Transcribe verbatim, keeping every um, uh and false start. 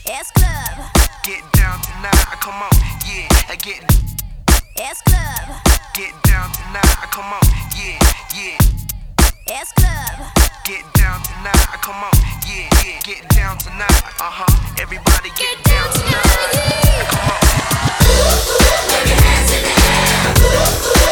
S Club. Get down tonight, come on, yeah. I get S Club. get down tonight, come on, yeah, yeah. S Club. Get down tonight, come on, yeah, yeah. Get down tonight, uh huh. Everybody get, down tonight, come on. Put your hands in the air.